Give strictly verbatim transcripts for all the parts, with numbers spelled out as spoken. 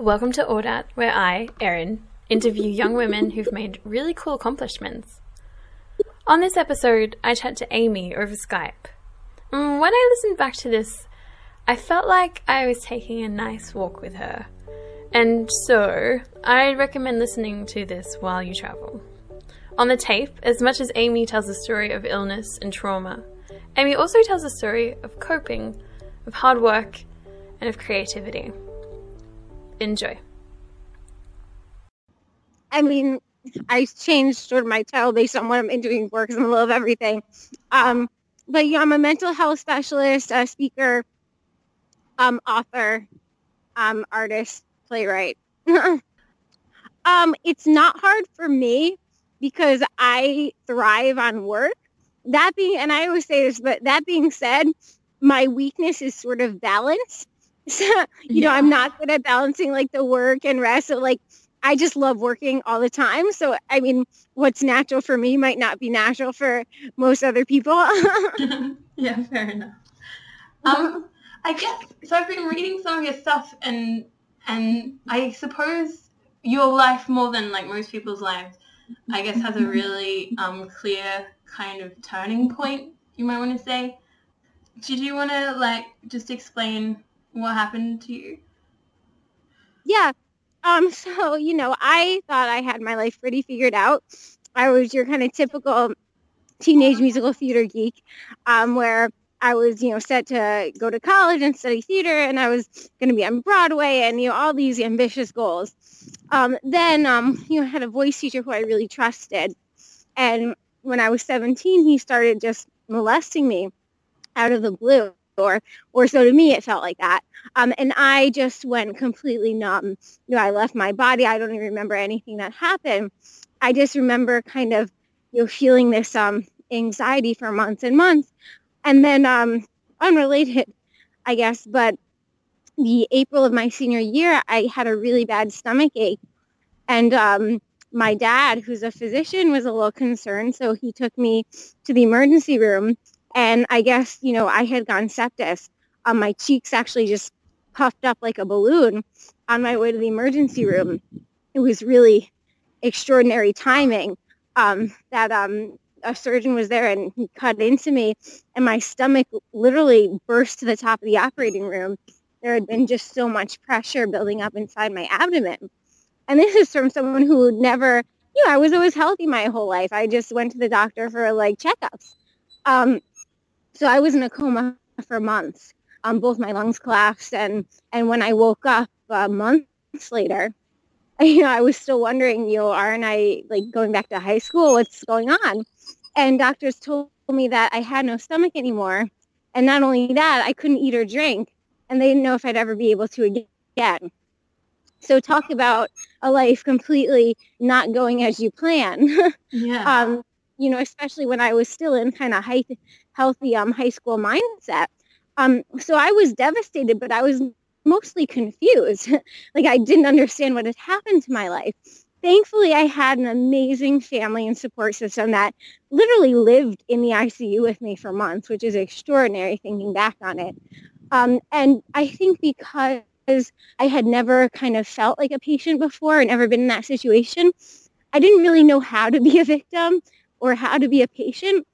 Welcome to Audat, where I, Erin, interview young women who've made really cool accomplishments. On this episode, I chat to Amy over Skype. And when I listened back to this, I felt like I was taking a nice walk with her. And so, I recommend listening to this while you travel. On the tape, as much as Amy tells a story of illness and trauma, Amy also tells a story of coping, of hard work, and of creativity. Enjoy. I mean, I changed sort of my title based on what I'm doing for because I'm in the middle of everything. Um, but yeah, I'm a mental health specialist, a speaker, um, author, um, artist, playwright. um, it's not hard for me because I thrive on work. That being, and I always say this, but that being said, my weakness is sort of balance. So, you yeah. know, I'm not good at balancing like the work and rest. So like, I just love working all the time. So, I mean, what's natural for me might not be natural for most other people. Yeah, fair enough. Um, I guess, so I've been reading some of your stuff and, and I suppose your life more than like most people's lives, I guess has a really um, clear kind of turning point, you might want to say. Did you want to like just explain what happened to you? Yeah. Um, so, you know, I thought I had my life pretty figured out. I was your kind of typical teenage musical theater geek, um, where I was, you know, set to go to college and study theater, and I was going to be on Broadway and, you know, all these ambitious goals. Um, then, um, you know, I had a voice teacher who I really trusted. And when I was seventeen, he started just molesting me out of the blue. Or, or so to me, it felt like that. Um, and I just went completely numb. You know, I left my body. I don't even remember anything that happened. I just remember kind of, you know, feeling this um, anxiety for months and months. And then um, unrelated, I guess, but the April of my senior year, I had a really bad stomach ache. And um, my dad, who's a physician, was a little concerned. So he took me to the emergency room. And I guess, you know, I had gone sepsis. Um, my cheeks actually just puffed up like a balloon on my way to the emergency room. It was really extraordinary timing um, that um, a surgeon was there and he cut into me and my stomach literally burst to the top of the operating room. There had been just so much pressure building up inside my abdomen. And this is from someone who never, you know, I was always healthy my whole life. I just went to the doctor for like checkups. Um, So I was in a coma for months. Um, both my lungs collapsed, and and when I woke up uh, months later, you know, I was still wondering, you know, aren't I like going back to high school? What's going on? And doctors told me that I had no stomach anymore, and not only that, I couldn't eat or drink, and they didn't know if I'd ever be able to again. So talk about a life completely not going as you plan. Yeah. um, you know, especially when I was still in kind of high, healthy um, high school mindset. Um, so I was devastated, but I was mostly confused. Like I didn't understand what had happened to my life. Thankfully, I had an amazing family and support system that literally lived in the I C U with me for months, which is extraordinary thinking back on it. Um, and I think because I had never kind of felt like a patient before and never been in that situation, I didn't really know how to be a victim or how to be a patient.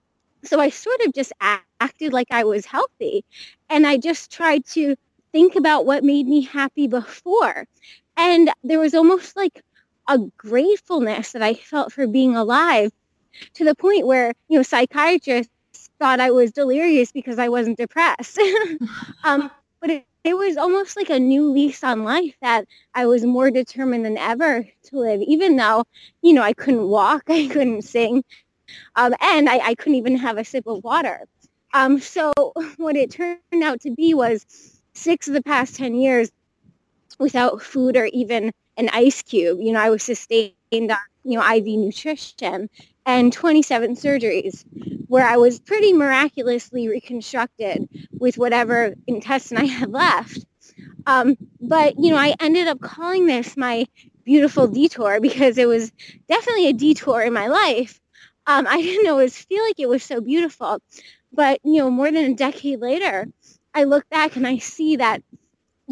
So I sort of just acted like I was healthy. And I just tried to think about what made me happy before. And there was almost like a gratefulness that I felt for being alive to the point where, you know, psychiatrists thought I was delirious because I wasn't depressed. um, but it, it was almost like a new lease on life that I was more determined than ever to live, even though, you know, I couldn't walk, I couldn't sing, um, and I, I couldn't even have a sip of water. Um, so what it turned out to be was six of the past ten years without food or even an ice cube. You know, I was sustained on, you know, I V nutrition and twenty-seven surgeries where I was pretty miraculously reconstructed with whatever intestine I had left. Um, but, you know, I ended up calling this my beautiful detour because it was definitely a detour in my life. Um, I didn't always feel like it was so beautiful. But, you know, more than a decade later, I look back and I see that,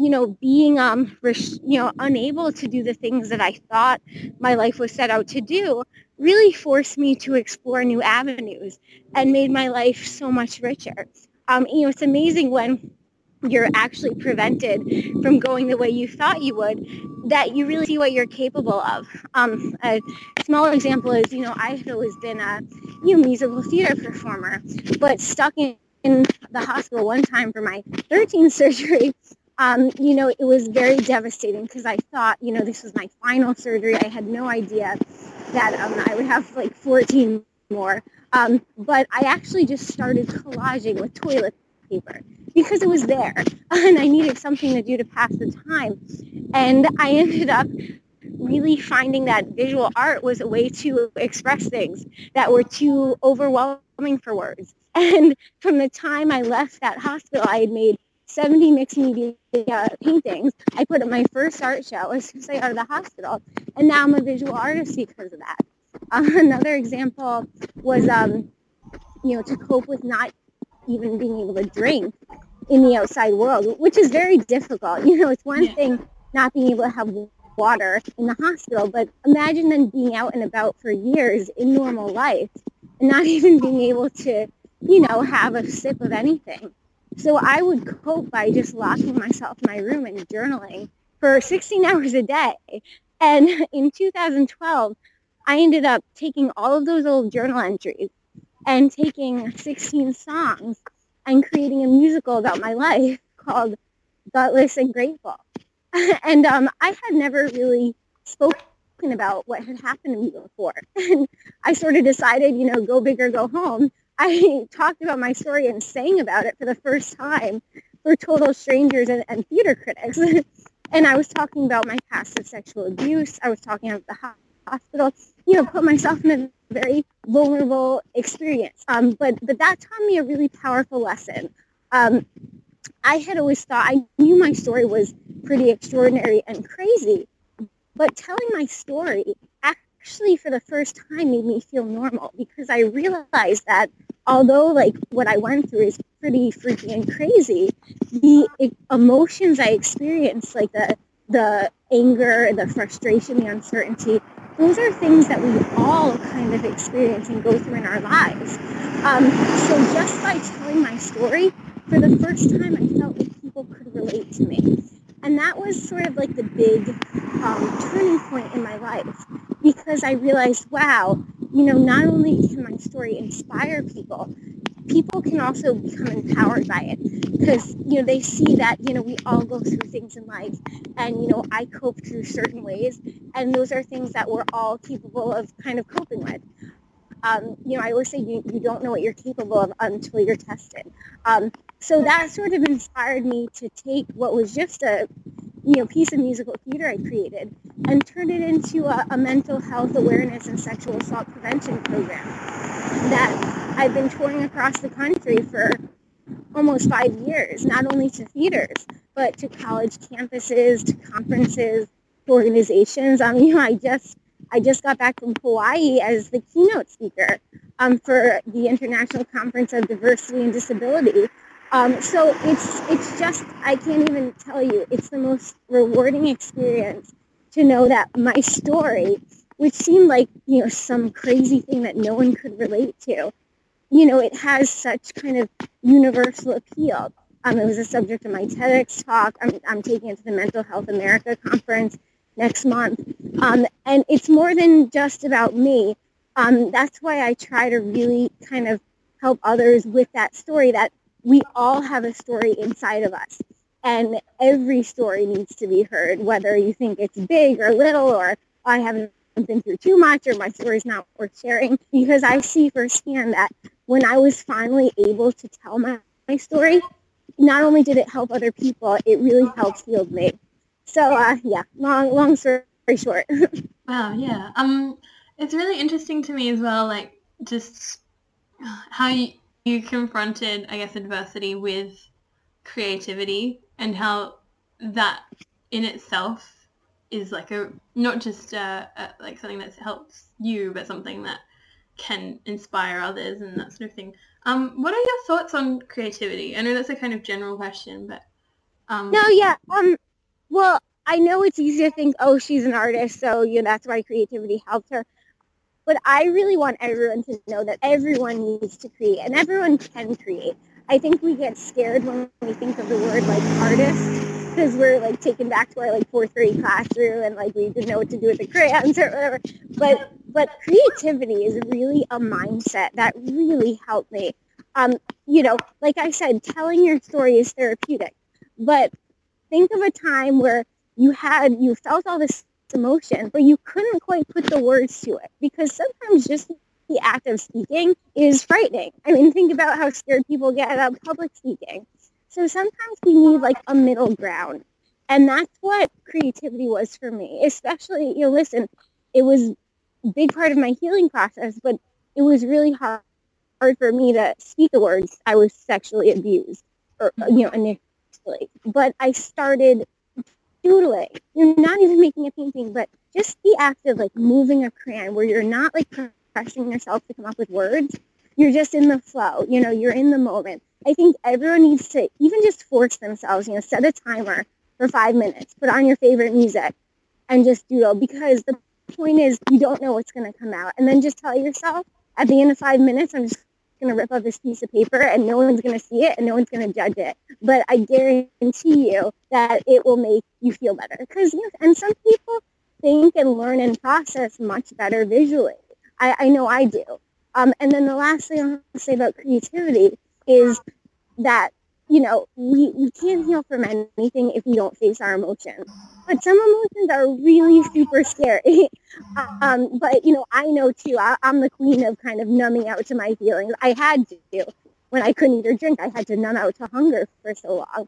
you know, being, um, res- you know, unable to do the things that I thought my life was set out to do really forced me to explore new avenues and made my life so much richer. Um, you know, it's amazing when you're actually prevented from going the way you thought you would, that you really see what you're capable of. Um, a small example is, you know, I had always been a you know, musical theater performer, but stuck in, in the hospital one time for my thirteenth surgery. Um, you know, it was very devastating because I thought, you know, this was my final surgery. I had no idea that um, I would have like fourteen more. Um, but I actually just started collaging with toilet paper because it was there and I needed something to do to pass the time. And I ended up really finding that visual art was a way to express things that were too overwhelming for words. And from the time I left that hospital, I had made seventy mixed media paintings. I put up my first art show as soon as I got out of the hospital, and now I'm a visual artist because of that. Uh, another example was, um, you know, to cope with not even being able to drink in the outside world, which is very difficult. You know, it's one Yeah. thing not being able to have water in the hospital, but imagine then being out and about for years in normal life and not even being able to, you know, have a sip of anything. So I would cope by just locking myself in my room and journaling for sixteen hours a day. And in two thousand twelve, I ended up taking all of those old journal entries and taking sixteen songs and creating a musical about my life called Gutless and Grateful. And um, I had never really spoken about what had happened to me before. And I sort of decided, you know, go big or go home. I talked about my story and sang about it for the first time for total strangers and, and theater critics. And I was talking about my past of sexual abuse. I was talking about the hospital, you know, put myself in a very vulnerable experience. Um, but, but that taught me a really powerful lesson. Um, I had always thought, I knew my story was pretty extraordinary and crazy, but telling my story actually for the first time made me feel normal because I realized that although like what I went through is pretty freaky and crazy, the emotions I experienced, like the the anger, the frustration, the uncertainty, those are things that we all kind of experience and go through in our lives. Um, so just by telling my story, for the first time, I felt like people could relate to me. And that was sort of like the big um, turning point in my life because I realized, wow, you know, not only can my story inspire people, people can also become empowered by it because, you know, they see that, you know, we all go through things in life and, you know, I cope through certain ways and those are things that we're all capable of kind of coping with. Um, you know, I always say you, you don't know what you're capable of until you're tested. Um, so that sort of inspired me to take what was just a, you know, piece of musical theater I created and turn it into a, a mental health awareness and sexual assault prevention program that I've been touring across the country for almost five years, not only to theaters, but to college campuses, to conferences, to organizations. Um, you know, I just I just got back from Hawaii as the keynote speaker um, for the International Conference of Diversity and Disability. Um, so it's it's just, I can't even tell you, it's the most rewarding experience to know that my story, which seemed like, you know, some crazy thing that no one could relate to, you know, it has such kind of universal appeal. Um, it was a subject of my TEDx talk. I'm, I'm taking it to the Mental Health America conference next month. Um, and it's more than just about me. Um, that's why I try to really kind of help others with that story, that we all have a story inside of us. And every story needs to be heard, whether you think it's big or little, or I haven't been through too much, or my story's not worth sharing, because I see firsthand that when I was finally able to tell my, my story, not only did it help other people, it really helped heal me. So, uh, yeah, long, long story short. Wow, yeah. Um, it's really interesting to me as well, like, just how you, you confronted, I guess, adversity with creativity and how that in itself is like a, not just uh, a, like something that helps you, but something that can inspire others and that sort of thing. Um, what are your thoughts on creativity? I know that's a kind of general question, but Um, No, yeah. Um, well, I know it's easy to think, oh, she's an artist, so you know that's why creativity helps her. But I really want everyone to know that everyone needs to create, and everyone can create. I think we get scared when we think of the word like artist, because we're like taken back to our like fourth grade classroom, and like we didn't know what to do with the crayons or whatever. But but creativity is really a mindset that really helped me. Um, you know, like I said, telling your story is therapeutic, but think of a time where you had you felt all this emotion, but you couldn't quite put the words to it, because sometimes just the act of speaking is frightening. I mean, think about how scared people get about public speaking. So sometimes we need like a middle ground. And that's what creativity was for me. Especially, you know, listen, it was a big part of my healing process, but it was really hard hard for me to speak the words I was sexually abused, or you know, initially. But I started doodling. You're not even making a painting, but just the act of like moving a crayon, where you're not like pressing yourself to come up with words. You're just in the flow. You know, you're in the moment. I think everyone needs to even just force themselves. You know, set a timer for five minutes. Put on your favorite music and just doodle, because the point is you don't know what's going to come out. And then just tell yourself at the end of five minutes, I'm just going to rip up this piece of paper and no one's going to see it and no one's going to judge it. But I guarantee you that it will make you feel better. Because, you know, and some people think and learn and process much better visually. I, I know I do. Um, and then the last thing I'll say about creativity is that, you know, we, we can't heal from anything if we don't face our emotions. But some emotions are really super scary. um, but, you know, I know too, I, I'm the queen of kind of numbing out to my feelings. I had to. When I couldn't eat or drink, I had to numb out to hunger for so long.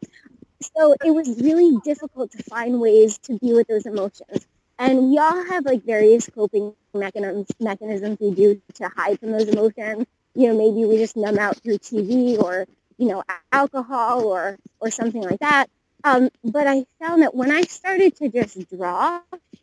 So it was really difficult to find ways to be with those emotions. And we all have like various coping mechanisms mechanisms we do to hide from those emotions. You know, maybe we just numb out through T V, or, you know, alcohol, or or something like that. Um, but I found that when I started to just draw,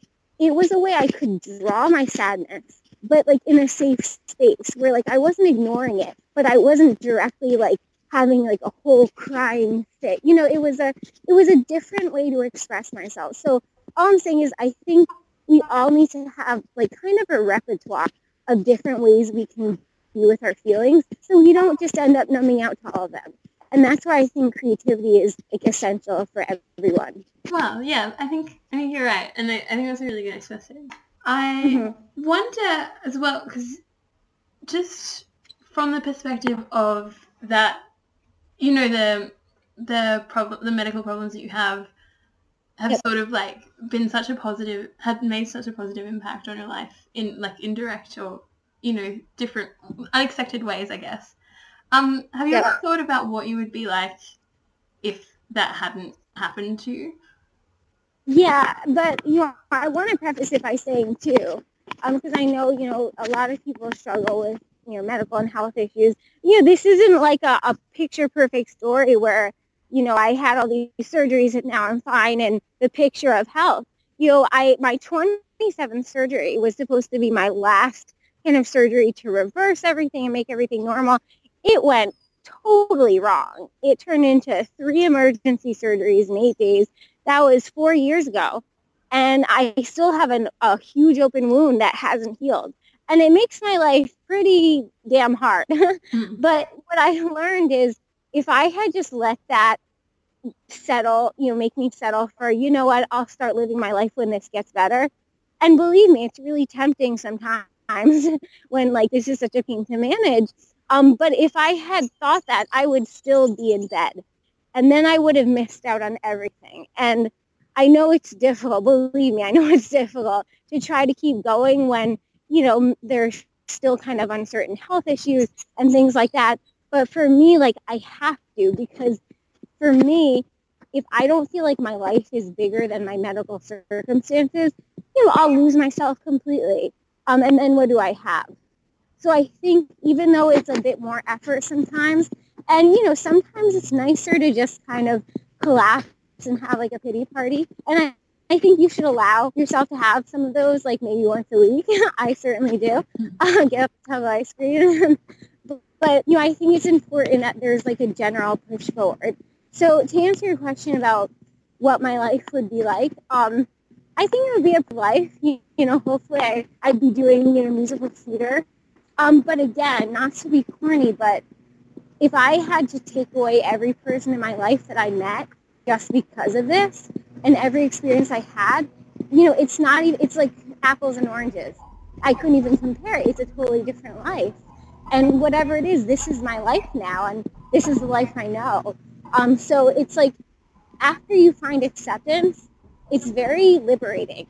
it was a way I could draw my sadness, but like in a safe space where like I wasn't ignoring it, but I wasn't directly like having like a whole crying fit. You know, it was a it was a different way to express myself. So all I'm saying is I think we all need to have like kind of a repertoire of different ways we can be with our feelings, so we don't just end up numbing out to all of them. And that's why I think creativity is like essential for everyone. Well, yeah, I think I think you're right, and I, I think that's a really good expression. I Mm-hmm. wonder as well, because just from the perspective of that, you know, the the problem, the medical problems that you have, have Yep. sort of like been such a positive, had made such a positive impact on your life in like indirect or, you know, different unexpected ways, I guess. Um, have you Yep. ever thought about what you would be like if that hadn't happened to you? Yeah, but you know, I want to preface it by saying too, um, because I know, you know, a lot of people struggle with, you know, medical and health issues. You know, this isn't like a, a picture perfect story where, you know, I had all these surgeries and now I'm fine and the picture of health. You know, I my twenty-seventh surgery was supposed to be my last kind of surgery to reverse everything and make everything normal. It went totally wrong. It turned into three emergency surgeries in eight days. That was four years ago. And I still have an, a huge open wound that hasn't healed. And it makes my life pretty damn hard. Mm. But what I learned is if I had just let that settle, you know, make me settle for, you know what, I'll start living my life when this gets better. And believe me, it's really tempting sometimes when like this is such a pain to manage. Um, but if I had thought that, I would still be in bed. And then I would have missed out on everything. And I know it's difficult. Believe me, I know it's difficult to try to keep going when, you know, there's still kind of uncertain health issues and things like that. But for me, like I have to, because for me, if I don't feel like my life is bigger than my medical circumstances, you know, I'll lose myself completely. Um, and then what do I have? So I think even though it's a bit more effort sometimes, and you know, sometimes it's nicer to just kind of collapse and have like a pity party. And I, I think you should allow yourself to have some of those, like maybe once a week. I certainly do. Uh, get up to have ice cream. But you know, I think it's important that there's like a general push forward. So to answer your question about what my life would be like, um, I think it would be a life, you, you know, hopefully I, I'd be doing, you know, musical theater. Um, but again, not to be corny, but if I had to take away every person in my life that I met just because of this and every experience I had, you know, it's not even, it's like apples and oranges. I couldn't even compare it. It's a totally different life. And whatever it is, this is my life now, and this is the life I know. Um, so it's like after you find acceptance, it's very liberating.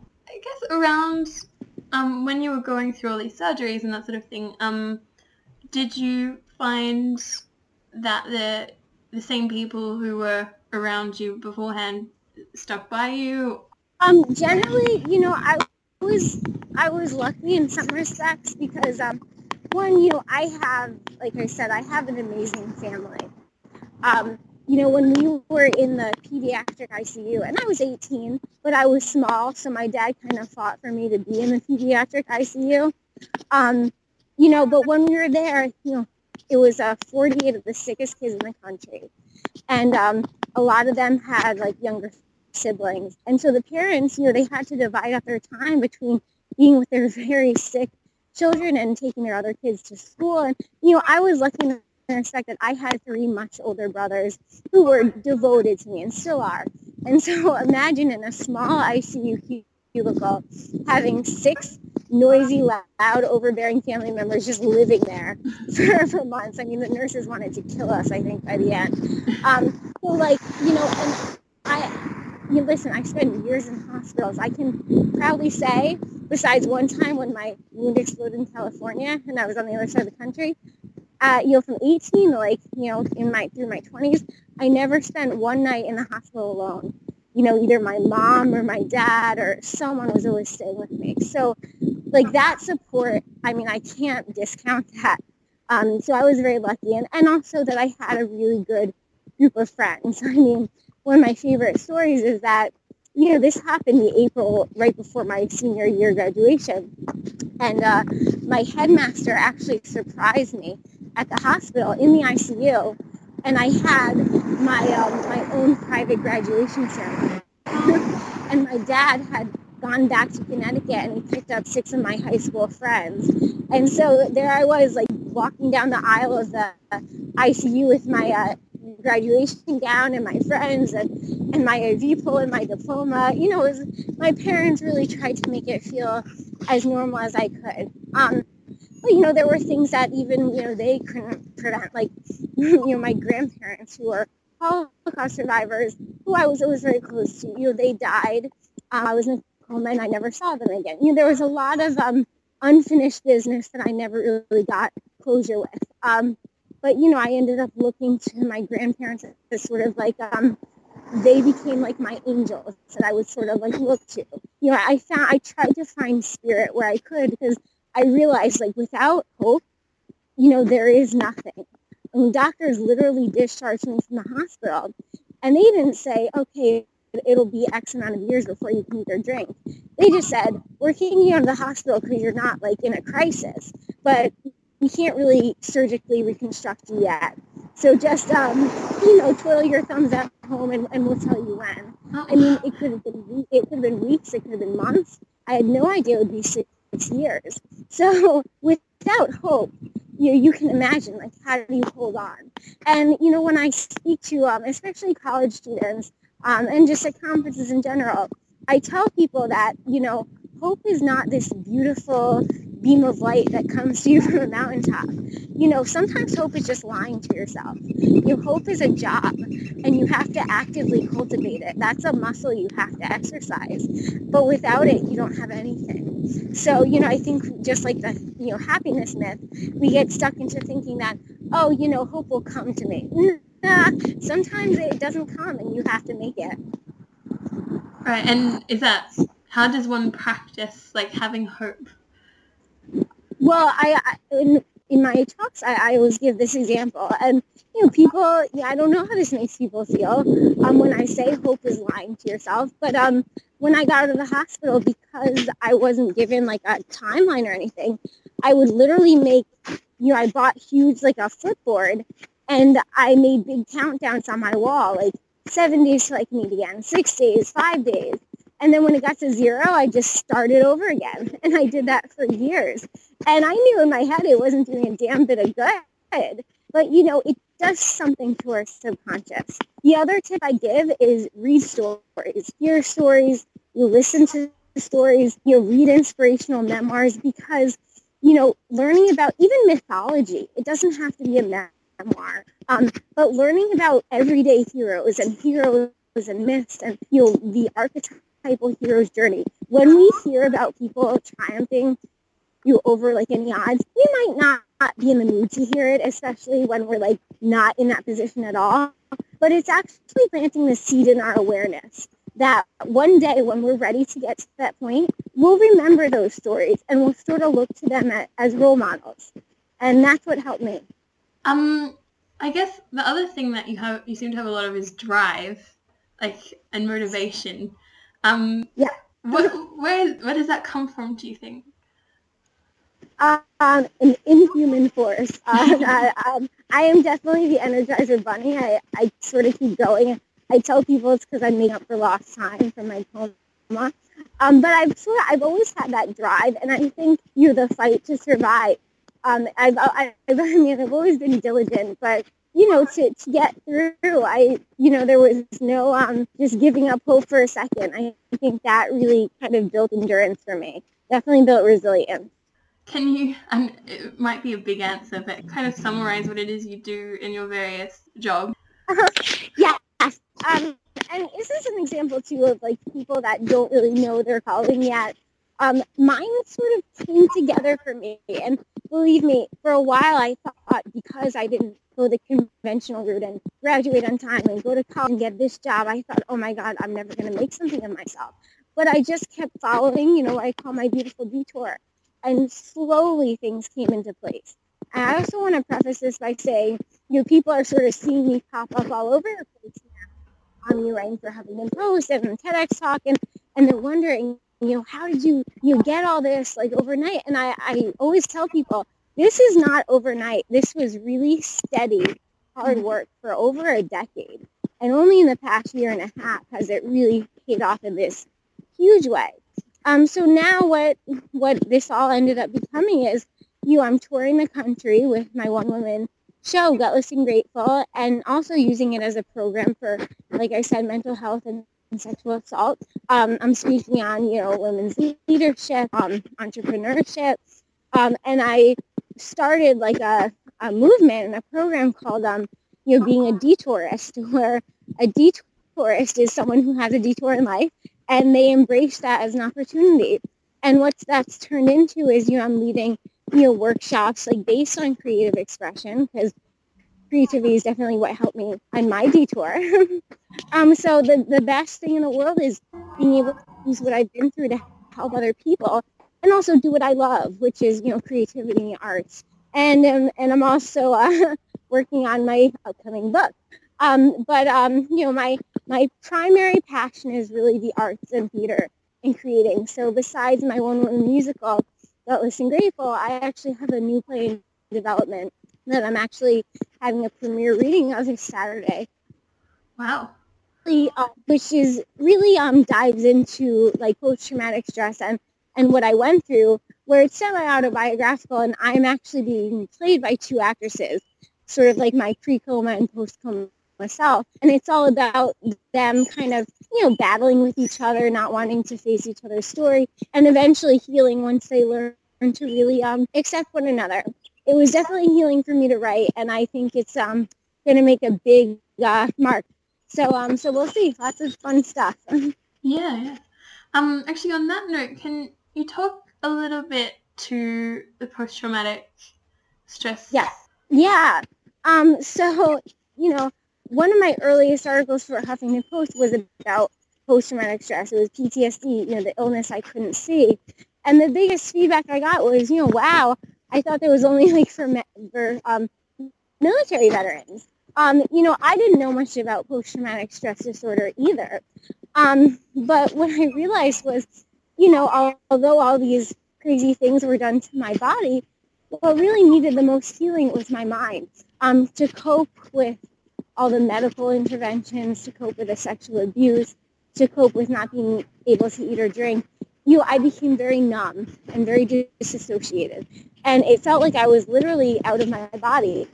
I guess around um, when you were going through all these surgeries and that sort of thing, um, did you find that the the same people who were around you beforehand stuck by you? Um, generally, you know, I was I was lucky in some respects because um, one, you know, I have, like I said, I have an amazing family. Um, you know, when we were in the pediatric I C U, and I was eighteen, but I was small, so my dad kind of fought for me to be in the pediatric I C U. Um, you know, but when we were there, you know, it was uh, forty-eight of the sickest kids in the country. And um, a lot of them had like younger siblings. And so the parents, you know, they had to divide up their time between being with their very sick children and taking their other kids to school. And, you know, I was lucky in the respect that I had three much older brothers who were devoted to me and still are. And so imagine in a small I C U cubicle having six noisy, loud, overbearing family members just living there for, for months. I mean, the nurses wanted to kill us, I think, by the end. Um, so, like, you know, and I, you know, listen, I spent years in hospitals. I can proudly say, besides one time when my wound exploded in California and I was on the other side of the country, uh, you know, from eighteen to like, you know, in my, through my twenties, I never spent one night in the hospital alone. You know, either my mom or my dad or someone was always staying with me. So, like, that support, I mean, I can't discount that. Um, so I was very lucky. And, and also that I had a really good group of friends. I mean, one of my favorite stories is that, you know, this happened in April right before my senior year graduation. And uh, my headmaster actually surprised me at the hospital in the I C U. And I had my, um, my own private graduation ceremony. And my dad had gone back to Connecticut and he picked up six of my high school friends. And so there I was, like, walking down the aisle of the I C U with my uh, graduation gown and my friends and, and my I V pole and my diploma. You know, it was, my parents really tried to make it feel as normal as I could. Um, but, you know, there were things that even, you know, they couldn't prevent, like, you know, my grandparents who were Holocaust survivors, who I was always very close to. You know, they died. Um, I was in a coma and I never saw them again. You know, there was a lot of um, unfinished business that I never really got closure with. Um, but, you know, I ended up looking to my grandparents as sort of like, um, they became like my angels that I would sort of like look to. You know, I found, I tried to find spirit where I could because I realized, like, without hope, you know, there is nothing. I mean, doctors literally discharged me from the hospital, and they didn't say, okay, it'll be X amount of years before you can eat or drink. They just said, we're kicking you out of the hospital because you're not, like, in a crisis, but we can't really surgically reconstruct you yet. So just, um, you know, twiddle your thumbs at home, and, and we'll tell you when. I mean, it could have been it could have been weeks, it could have been months. I had no idea it would be six years. So without hope, you know, you can imagine, like, how do you hold on? And, you know, when I speak to, um, especially college students, um, and just at conferences in general, I tell people that, you know, hope is not this beautiful beam of light that comes to you from a mountaintop. You know, sometimes hope is just lying to yourself. Your hope is a job, and you have to actively cultivate it. That's a muscle you have to exercise. But without it, you don't have anything. So, you know, I think just like the, you know, happiness myth, we get stuck into thinking that, oh, you know, hope will come to me. Nah, sometimes it doesn't come, and you have to make it. Right, and is that, how does one practice, like, having hope? Well, I, I in, in my talks, I, I always give this example, and, you know, people, yeah, I don't know how this makes people feel um, when I say hope is lying to yourself, but um, when I got out of the hospital, because I wasn't given, like, a timeline or anything, I would literally make, you know, I bought huge, like, a footboard, And I made big countdowns on my wall, like seven days till I can eat again, six days, five days. And then when it got to zero, I just started over again. And I did that for years. And I knew in my head it wasn't doing a damn bit of good. But, you know, it does something to our subconscious. The other tip I give is read stories. Hear stories. You listen to stories. You read inspirational memoirs because, you know, learning about even mythology, it doesn't have to be a memoir, um, but learning about everyday heroes and heroes and myths and, you know, the archetypal hero's journey. When we hear about people triumphing you over like any odds, we might not be in the mood to hear it, especially when we're like not in that position at all. But it's actually planting the seed in our awareness that one day when we're ready to get to that point, we'll remember those stories and we'll sort of look to them as, as role models. And that's what helped me. Um, I guess the other thing that you have, you seem to have a lot of is drive, like, and motivation. Um, yeah. What, where, where does that come from, do you think? Um, an inhuman force. Um, I, um, I am definitely the Energizer Bunny. I, I sort of keep going. I tell people it's because I'm making up for lost time from my coma. Um, but I've sort of, I've always had that drive, and I think you're the fight to survive. Um, I've, I, I mean, I've always been diligent, but you know, to, to get through, I, you know, there was no um, just giving up hope for a second. I think that really kind of built endurance for me. Definitely built resilience. Can you, and it might be a big answer, but kind of summarize what it is you do in your various jobs? Uh-huh. Yes. Um, and this is an example, too, of, like, people that don't really know their calling yet. Um, mine sort of came together for me. And believe me, for a while I thought because I didn't go the conventional route and graduate on time and go to college and get this job, I thought, oh, my God, I'm never going to make something of myself. But I just kept following, you know, what I call my beautiful detour. And slowly things came into place. And I also want to preface this by saying, you know, people are sort of seeing me pop up all over the place now. Um, you're writing for Huffington Post and TEDx Talk, and, and they're wondering, you know, how did you, you know, get all this, like, overnight? And I, I always tell people, this is not overnight. This was really steady, hard work for over a decade. And only in the past year and a half has it really paid off in this huge way. Um, so now what what this all ended up becoming is, you know, I'm touring the country with my one-woman show, Gutless and Grateful, and also using it as a program for, like I said, mental health and, and sexual assault. Um, I'm speaking on, you know, women's leadership, um, entrepreneurship, um, and I started like a, a movement and a program called, um, you know, being a detourist, where a detourist is someone who has a detour in life, and they embrace that as an opportunity. And what that's turned into is, you know, I'm leading, you know, workshops like based on creative expression, because creativity is definitely what helped me on my detour. um, so the, the best thing in the world is being able to use what I've been through to help other people and also do what I love, which is, you know, creativity and the arts. And, um, and I'm also uh, working on my upcoming book. Um, but, um, you know, my, my primary passion is really the arts and theater and creating. So besides my one-woman musical, Gutless and Grateful, I actually have a new play in development that I'm actually having a premiere reading of this Saturday. Wow. Uh, which is really um, dives into like post-traumatic stress and, and what I went through, where it's semi-autobiographical, and I'm actually being played by two actresses, sort of like my pre-coma and post-coma myself, and it's all about them kind of, you know, battling with each other, not wanting to face each other's story, and eventually healing once they learn to really um, accept one another. It was definitely healing for me to write, and I think it's um, going to make a big uh, mark. So um, so we'll see. Lots of fun stuff. yeah, yeah. Um, actually, on that note, can you talk a little bit to the post-traumatic stress? Yes. Yeah. Um. So, you know, one of my earliest articles for Huffington Post was about post-traumatic stress. It was P T S D, you know, the illness I couldn't see. And the biggest feedback I got was, you know, wow, I thought there was only like for, for um, military veterans. Um, you know, I didn't know much about post-traumatic stress disorder either. Um, but what I realized was, you know, although all these crazy things were done to my body, what really needed the most healing was my mind. um, to cope with all the medical interventions, to cope with the sexual abuse, to cope with not being able to eat or drink, you know, I became very numb and very disassociated. And it felt like I was literally out of my body.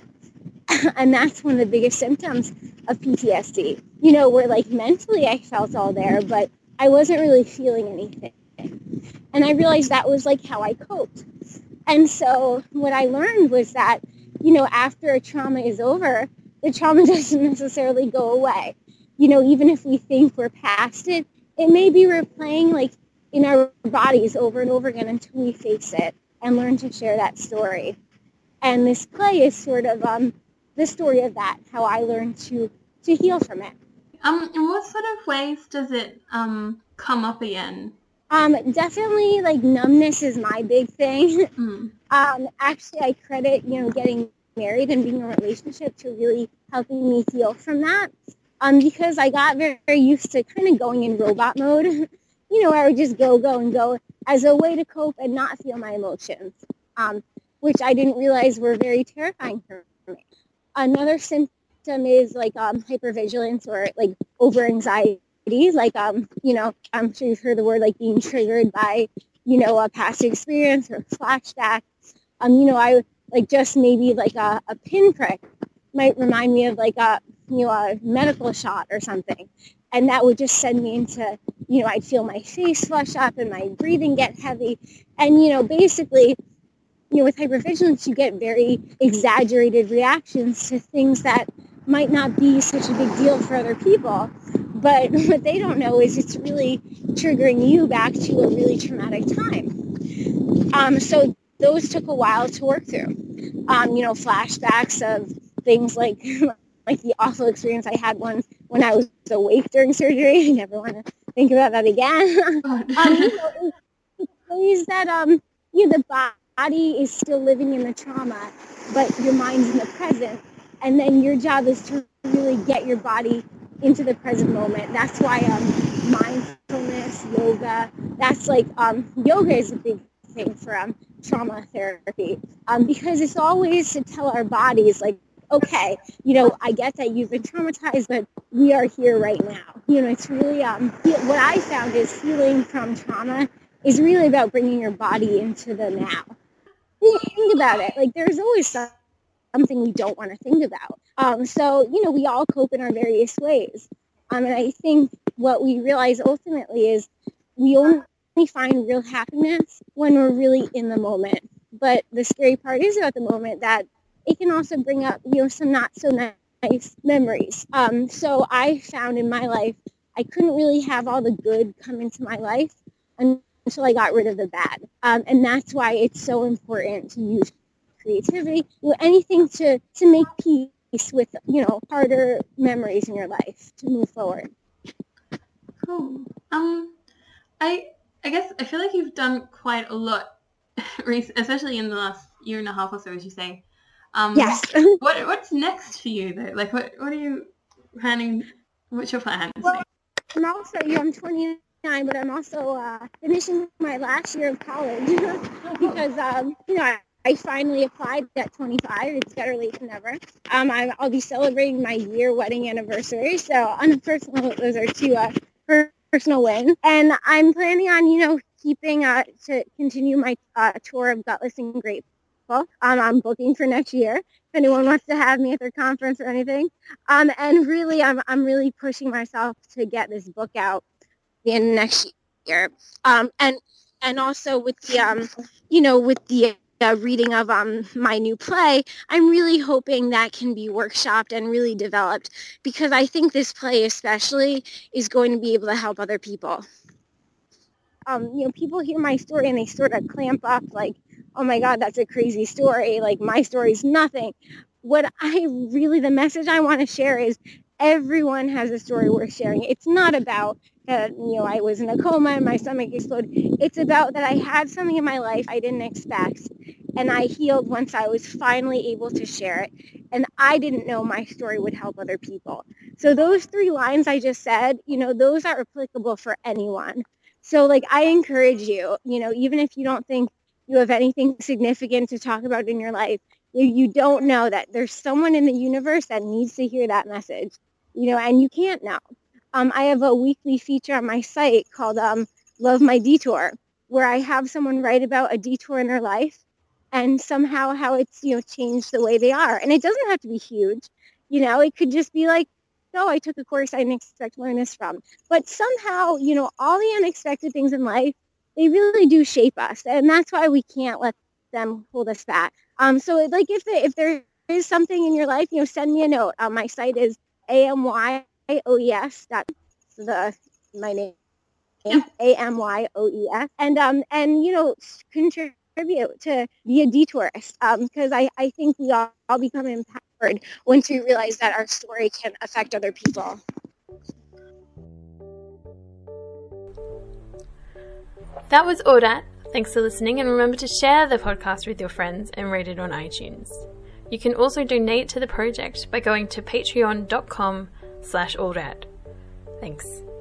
And that's one of the biggest symptoms of P T S D. You know, where like mentally I felt all there, but I wasn't really feeling anything. And I realized that was like how I coped. And so what I learned was that, you know, after a trauma is over, the trauma doesn't necessarily go away. You know, even if we think we're past it, it may be replaying like in our bodies over and over again until we face it and learn to share that story. And this play is sort of um, the story of that, how I learned to, to heal from it. Um, in what sort of ways does it um come up again? Um, definitely, like, numbness is my big thing. Mm. Um, actually, I credit, you know, getting married and being in a relationship to really helping me heal from that. Um, because I got very, very used to kind of going in robot mode, you know, where I would just go, go, and go as a way to cope and not feel my emotions, um, which I didn't realize were very terrifying for me. Another symptom is like um, hypervigilance or like over anxiety. Like, um, you know, I'm sure you've heard the word like being triggered by, you know, a past experience or flashback. Um, you know, I like just maybe like a, a pinprick might remind me of like a, you know, a medical shot or something. And that would just send me into, you know, I'd feel my face flush up and my breathing get heavy. And, you know, basically, you know, with hypervigilance, you get very exaggerated reactions to things that might not be such a big deal for other people. But what they don't know is it's really triggering you back to a really traumatic time. Um, so those took a while to work through. Um, you know, flashbacks of things like like the awful experience I had once when I was awake during surgery. I never want to think about that again. um, you know, it's ways that um, you know, the body is still living in the trauma, but your mind's in the present. And then your job is to really get your body into the present moment. That's why um, mindfulness, yoga, that's like, um, yoga is a big thing for um, trauma therapy, um, because it's always to tell our bodies, like, okay, you know, I get that you've been traumatized, but we are here right now. You know, it's really, um, what I found is healing from trauma is really about bringing your body into the now. Think about it. Like, there's always something we don't want to think about. Um, so, you know, we all cope in our various ways. Um, and I think what we realize ultimately is we only find real happiness when we're really in the moment. But the scary part is about the moment that it can also bring up, you know, some not so nice memories. Um, so I found in my life, I couldn't really have all the good come into my life until I got rid of the bad. Um, and that's why it's so important to use creativity, you know, anything to, to make peace with, you know, harder memories in your life to move forward. Cool. Um, I I guess I feel like you've done quite a lot, especially in the last year and a half or so, as you say. Um, yes. what what's next for you though? Like, what what are you planning? What's your plans? Well, I'm also, you know, I'm twenty-nine, but I'm also uh, finishing my last year of college because, um, you know, I, I finally applied at twenty-five. It's better late than never. Um, I, I'll be celebrating my year wedding anniversary. So on a personal note, those are two uh, personal wins. And I'm planning on, you know, keeping uh, to continue my uh, tour of Gutless and Grateful. Um, I'm booking for next year. If anyone wants to have me at their conference or anything. Um, and really, I'm I'm really pushing myself to get this book out in next year. Um, and and also with the um, you know, with the uh, reading of um my new play, I'm really hoping that can be workshopped and really developed, because I think this play especially is going to be able to help other people. Um, you know, people hear my story and they sort of clamp up like, oh my God, that's a crazy story. Like, my story's nothing. What I really, the message I want to share is everyone has a story worth sharing. It's not about that, you know, I was in a coma and my stomach exploded. It's about that I had something in my life I didn't expect, and I healed once I was finally able to share it. And I didn't know my story would help other people. So those three lines I just said, you know, those are applicable for anyone. So, like, I encourage you, you know, even if you don't think you have anything significant to talk about in your life, You, you don't know that there's someone in the universe that needs to hear that message, you know, and you can't know. Um, I have a weekly feature on my site called um, Love My Detour, where I have someone write about a detour in their life and somehow how it's, you know, changed the way they are. And it doesn't have to be huge. You know, it could just be like, oh, I took a course I didn't expect to learn this from. But somehow, you know, all the unexpected things in life, they really do shape us. And that's why we can't let them hold us back. Um, so like if, the, if there is something in your life, you know, send me a note. Um, my site is A M Y O E S dot the my name. A M Y O E S, and um and you know contribute to be a detourist, um because I I think we all, all become empowered once we realize that our story can affect other people. That was Audat. Thanks for listening, and remember to share the podcast with your friends and rate it on iTunes. You can also donate to the project by going to patreon dot com slash Audat. Thanks.